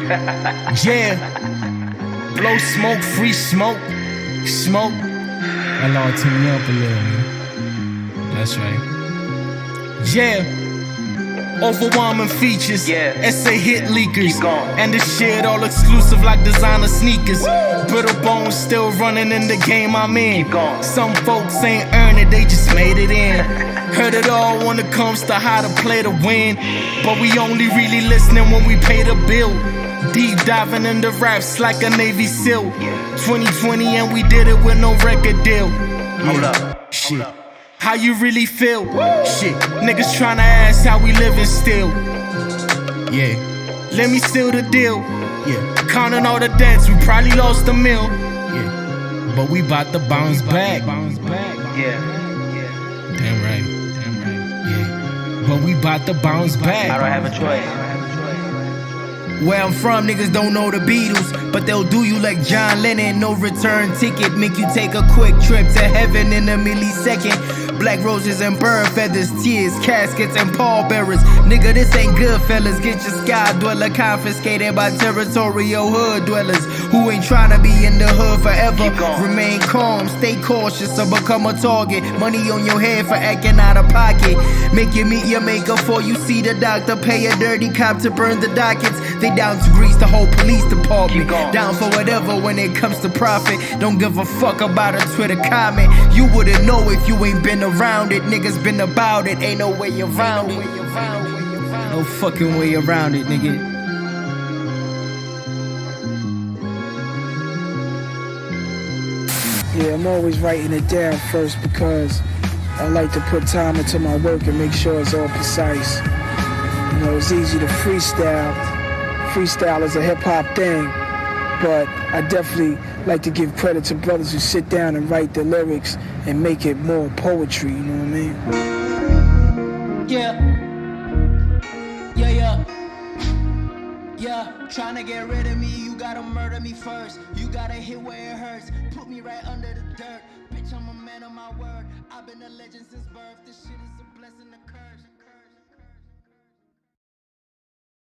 Yeah. Blow smoke, free smoke. Smoke. That all turned me up a little, man. That's right. Yeah. Overwhelming features, SA hit leakers, and this shit all exclusive like designer sneakers. Brittle bones still running in the game I'm in. Some folks ain't earned it, they just made it in. Heard it all when it comes to how to play to win, but we only really listening when we pay the bill. Deep diving into raps like a Navy SEAL. 2020 and we did it with no record deal. Hold up. Shit. How you really feel? Shit, niggas tryna ask how we living still. Yeah, let me seal the deal. Yeah, counting all the debts, we probably lost a meal. Yeah, but we bout to bounce back. Yeah. Damn right. Yeah, but we bout to bounce back. I don't have a choice. Where I'm from, niggas don't know the Beatles, but they'll do you like John Lennon. No return ticket, make you take a quick trip to heaven in a millisecond. Black roses and bird feathers, tears, caskets, and pallbearers. Nigga, this ain't good, fellas. Get your sky dweller confiscated by territorial hood dwellers who ain't tryna be in the hood forever. Remain calm, stay cautious, or become a target. Money on your head for acting out of pocket. Make you meet your maker before you see the doctor. Pay a dirty cop to burn the dockets. They down to grease the whole police department. Down for whatever when it comes to profit. Don't give a fuck about a Twitter comment. You wouldn't know if you ain't been around it. Niggas been about it. Ain't no way around it. No fucking way around it, nigga. Yeah, I'm always writing it down first because I like to put time into my work and make sure it's all precise. You know, it's easy to freestyle. Freestyle is a hip-hop thing, but I definitely like to give credit to brothers who sit down and write the lyrics and make it more poetry, you know what I mean? Yeah. Trying to get rid of me, you gotta murder me first. You gotta hit where it hurts. Put me right under the dirt. Bitch, I'm a man of my word. I've been a legend since birth. This shit is a blessing, a curse.